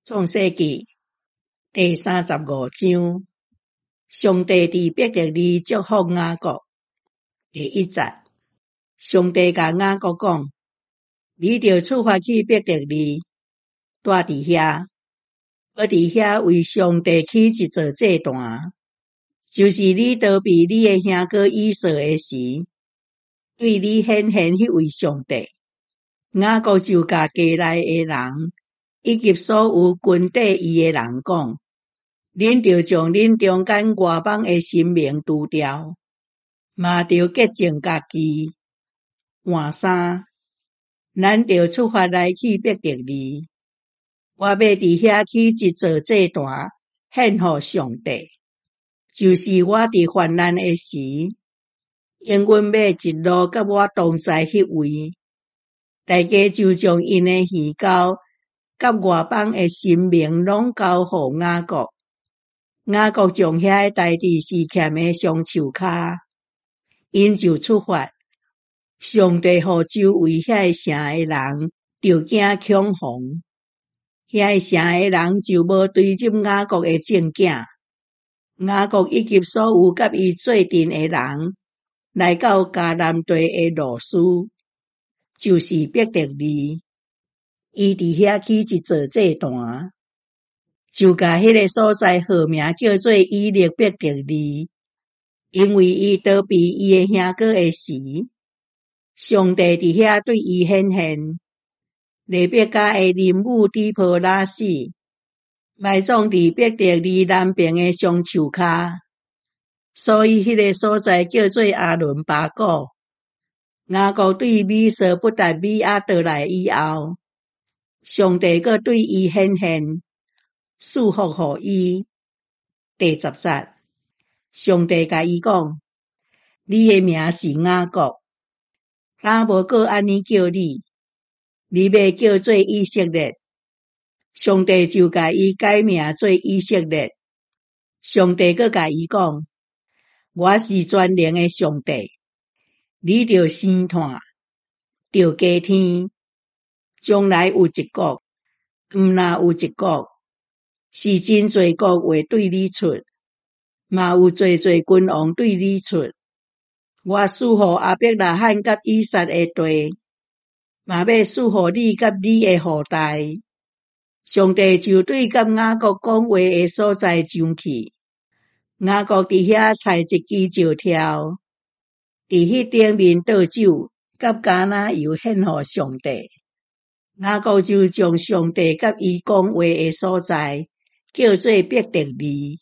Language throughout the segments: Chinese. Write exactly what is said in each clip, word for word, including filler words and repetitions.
創世記第三十五章，上帝佇伯特利祝福雅各。第一節，上帝甲雅各講：你著出發去伯特利，住佇遐，我佇遐為上帝起一座祭壇，就是你逃避你的兄哥以掃的時，對你顯現迄位上帝。雅各就甲家內的人以及所有跟缀伊的人講：恁著將恁中間外邦的神明除掉，嘛著潔淨家己。換衫，咱著出發來去伯特利。我要佇遐起一座祭壇，獻予上帝，就是我佇患難的時，永遠要一路甲我同在迄位。大家就將因的獻交甲外邦的神明攏交予雅各。雅各將遐個代志示欠的雙手骹，因就出發。上帝予周圍遐個城的人着驚恐慌，遐個城的人就無對入雅各的證件。雅各以及所有甲伊做陣的人，來到迦南地的路斯，就是伯特利。伊佇遐起一座祭壇，就甲迄個所在號名叫做以勒伯特利，因為伊逃避伊的兄哥的時，上帝佇遐對伊顯現。利百加的林母底波拉死，埋葬佇伯特利南邊的雙樹骹，所以迄個所在叫做阿倫巴谷。雅各對米索不達米亞倒來以後，上帝閣對伊顯現，賜福予伊。第十節，上帝甲伊講：你的名是雅各，敢無閣安尼叫你？你要叫做以色列。上帝就甲伊改名做以色列。上帝閣甲伊講：我是全能的上帝，你著生炭，著加添。將來有一國，毋若有一國，是真濟國會對你出，嘛有濟濟君王對你出。我賜予亞伯拉罕甲以撒的地，嘛要賜予你甲你的後代。上帝就對甲雅各講話的所在上去，雅各佇遐採一支石條，佇迄頂面倒酒，甲橄欖油獻予上帝。雅各就將上帝甲伊講話的所在叫做伯特利。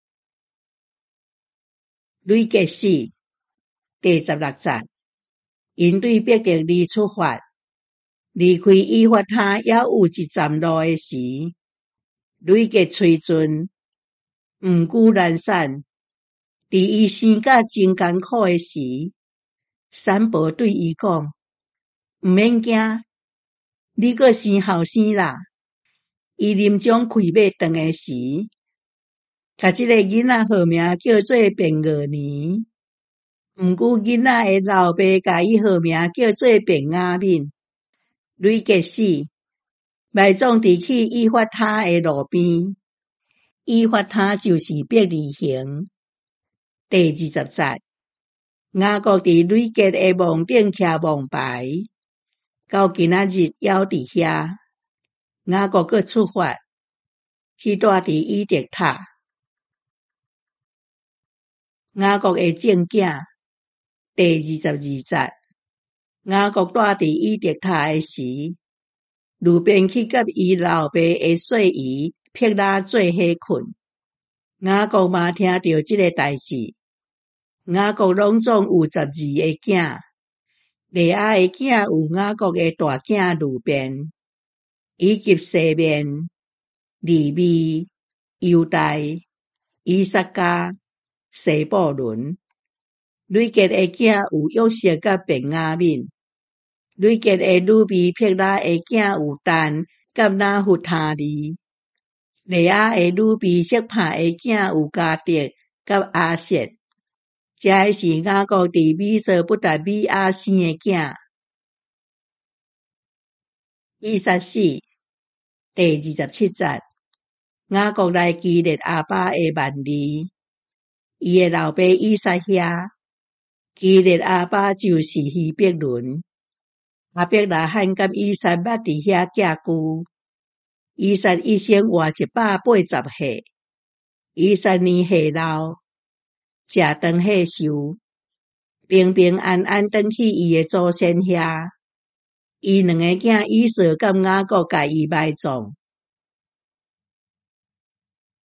累結史第十六節，因對伯特利出發，離開以法他還有一站路的時，累結吹盡，毋久懶散。佇伊生甲真艱苦的時，산婆對伊講：毋免驚，你閣生後生啦。伊臨終開馬斷的時，甲這個囡仔號名叫做便俄年。毋久囡仔的老爸甲伊號名叫做便雅憫。累結史，埋葬佇去以法他的路邊。以法他就是伯利恆。第二十節，雅各佇累結的墓頂徛墓牌，到今仔日猶佇遐。雅各閣出發，去住佇以特塔。雅各的證件。第二十二節，雅各住佇以特塔的時，路邊去甲伊老爸的細姨撇拉做伙困。雅各嘛聽到這個代志。雅各攏總有十二個囝，利亞的囝有雅各的大囝路邊，以及西面、利未、猶大、以撒加、西布倫。累結的囝有約瑟甲便雅憫。累結的女兒撇拉的囝有但甲拿弗他利。利亞的女兒色帕的囝有迦得甲亞設。這是雅各佇米索不達米亞生的囝。以撒史第二十七節， 雅各来基列阿爸的万里，伊的老爸以撒遐，基列阿爸就是希伯伦。阿伯拉罕甲以撒捌伫遐寄居，以撒一生活一百八十岁，以撒年岁老，食长岁寿，平平安安转去伊的祖先遐。伊两个囝以扫甲雅各甲伊埋葬。